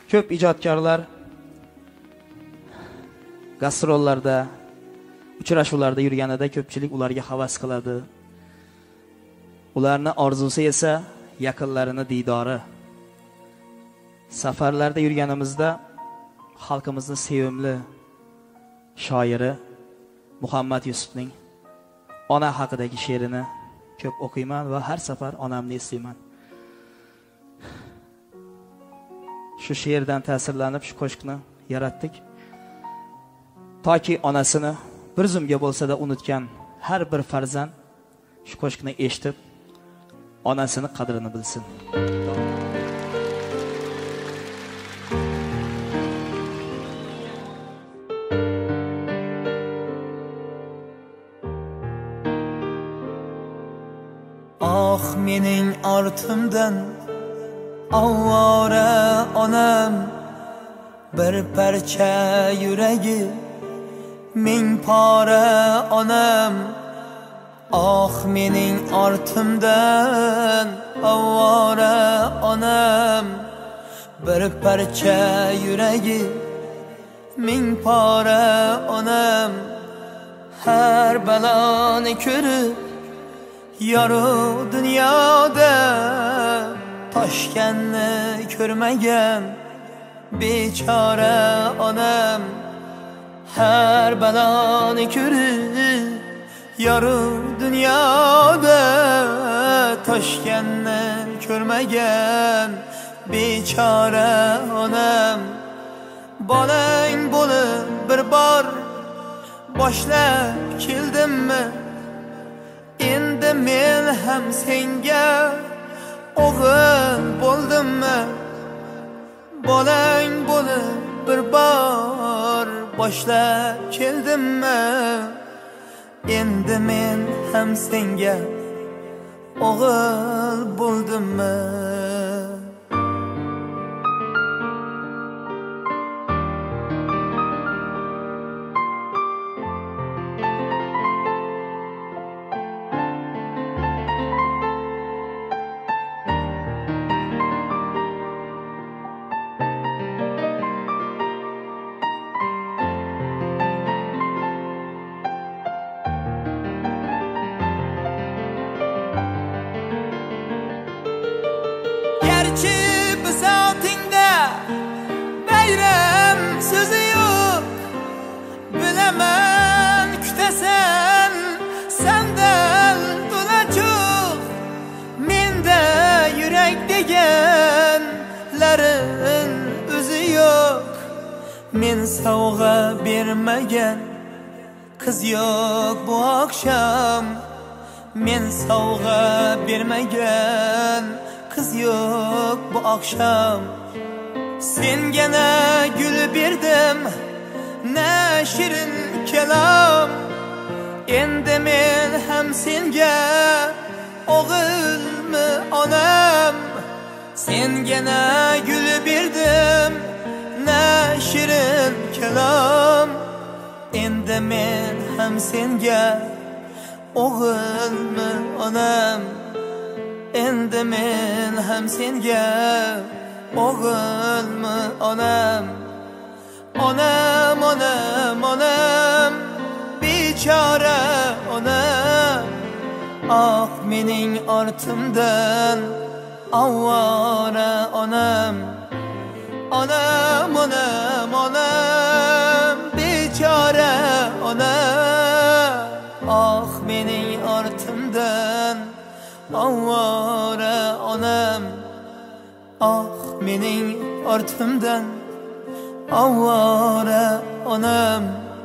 Ko'p ijodkorlar gastrollarda, uchrashuvlarda yurganida ko'pchilik ularga havas qiladi. Ularning orzusi esa yaqinlarini diydori. Safarlarda yurganimizda xalqimizning sevimli shoiri Muhammad Yusufning ona haqidagi she'rini ko'p o'qiyman va har safar onamni eslayman. Shu she'rdan ta'sirlanib shu qo'shiqni yaratdik. Toki onasini bir zumga bo'lsa-da unutgan har bir farzand shu qo'shiqni eshitib onasini qadrini bilsin. Ah mening ortimdan avvora onam, bir parcha yuragi ming pora onam. Ah mening ortimdan avvora onam, bir parcha yuragi ming pora onam. Har baloni ko'rib yorug' dunyoda toshganni ko'rmagan bechora onam. Har baloni ko'rib yorug' dunyoda toshganni ko'rmagan bechora onam. Bolang bo'lib bir bor boshlab keldimmi, endi men ham senga o'g'il bo'ldimmi? Bolang bo'lib bir bor boshlab keldimmi, endi men ham senga o'g'il bo'ldimmi? Bizotingda bayram so'zi yo'q, bilaman kutasan sandal to'lachoq. Menda yurak deganlarin o'zi yo'q, men sovg'a bermagan qiz yo'q bu oqshom. Men sovg'a bermagan qiz yo'q bu oqshom. Senga na gul berdim, na shirin kalom. Endi men ham senga o'g'ilmi onam? Senga na gul berdim, na shirin kalom. Endi men ham senga o'g'ilmi onam? Endi men ham senga o'g'ilmi onam? Onam, onam, onam, bechora onam. Ah mening ortimdan avvora onam. Onam, onam, onam, bechora onam. Ah mening ortimdan avvora onam. Ah mening ortimdan avvora onam.